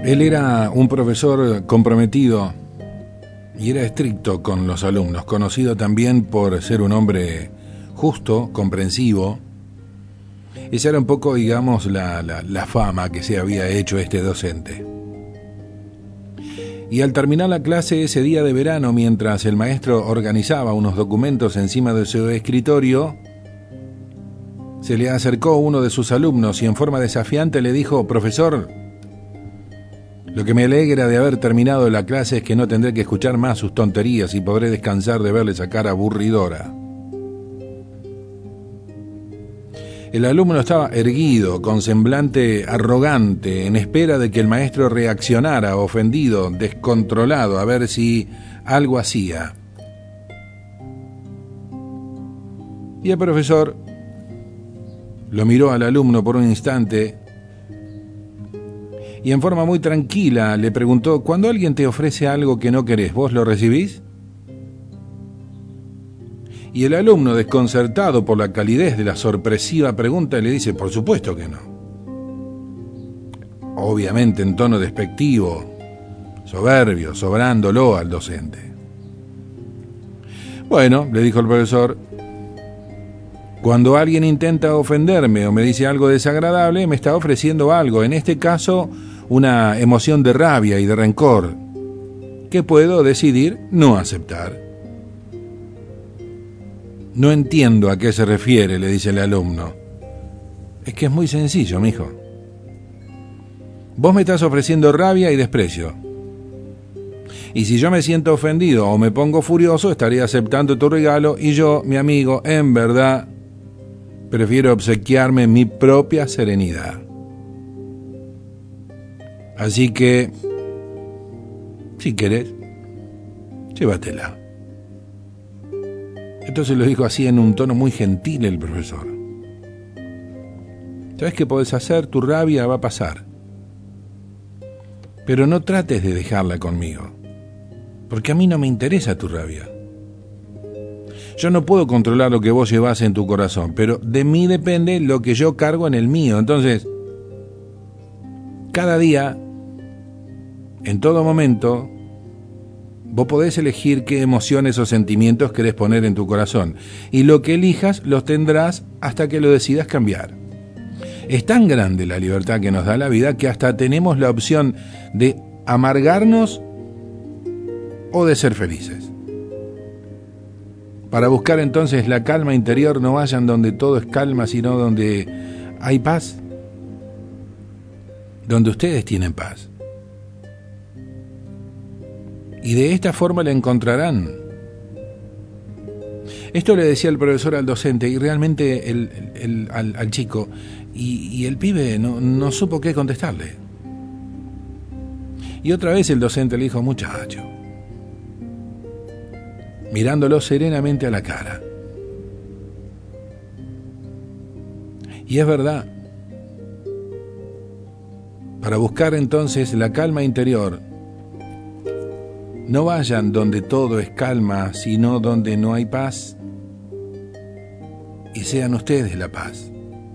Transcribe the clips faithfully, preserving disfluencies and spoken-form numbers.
Él era un profesor comprometido y era estricto con los alumnos, conocido también por ser un hombre justo, comprensivo. Esa era un poco, digamos, la, la, la fama que se había hecho este docente. Y al terminar la clase ese día de verano, mientras el maestro organizaba unos documentos encima de su escritorio, se le acercó uno de sus alumnos y en forma desafiante le dijo: profesor, lo que me alegra de haber terminado la clase es que no tendré que escuchar más sus tonterías y podré descansar de verle esa cara aburridora. El alumno estaba erguido, con semblante arrogante, en espera de que el maestro reaccionara, ofendido, descontrolado, a ver si algo hacía. Y el profesor lo miró al alumno por un instante y en forma muy tranquila le preguntó: ¿cuando alguien te ofrece algo que no querés, vos lo recibís? Y el alumno, desconcertado por la calidez de la sorpresiva pregunta, le dice: por supuesto que no. Obviamente en tono despectivo, soberbio, sobrándolo al docente. Bueno, le dijo el profesor, cuando alguien intenta ofenderme o me dice algo desagradable, me está ofreciendo algo, en este caso una emoción de rabia y de rencor, que puedo decidir no aceptar. No entiendo a qué se refiere, le dice el alumno. Es que es muy sencillo, mijo. Vos me estás ofreciendo rabia y desprecio. Y si yo me siento ofendido o me pongo furioso, estaría aceptando tu regalo y yo, mi amigo, en verdad, prefiero obsequiarme mi propia serenidad. Así que, si querés, llévatela. Entonces lo dijo así en un tono muy gentil el profesor. ¿Sabes qué podés hacer? Tu rabia va a pasar. Pero no trates de dejarla conmigo, porque a mí no me interesa tu rabia. Yo no puedo controlar lo que vos llevas en tu corazón, pero de mí depende lo que yo cargo en el mío. Entonces, cada día, en todo momento, vos podés elegir qué emociones o sentimientos querés poner en tu corazón. Y lo que elijas los tendrás hasta que lo decidas cambiar. Es tan grande la libertad que nos da la vida que hasta tenemos la opción de amargarnos o de ser felices. Para buscar entonces la calma interior, no vayan donde todo es calma, sino donde hay paz. Donde ustedes tienen paz. Y de esta forma la encontrarán. Esto le decía el profesor al docente y realmente el, el, el, al, al chico, y, y el pibe no, no supo qué contestarle. Y otra vez el docente le dijo: muchacho, mirándolo serenamente a la cara. Y es verdad, para buscar entonces la calma interior, no vayan donde todo es calma, sino donde no hay paz, y sean ustedes la paz.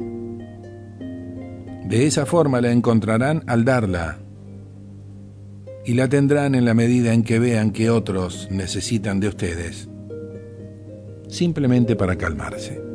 De esa forma la encontrarán al darla, y la tendrán en la medida en que vean que otros necesitan de ustedes, simplemente para calmarse.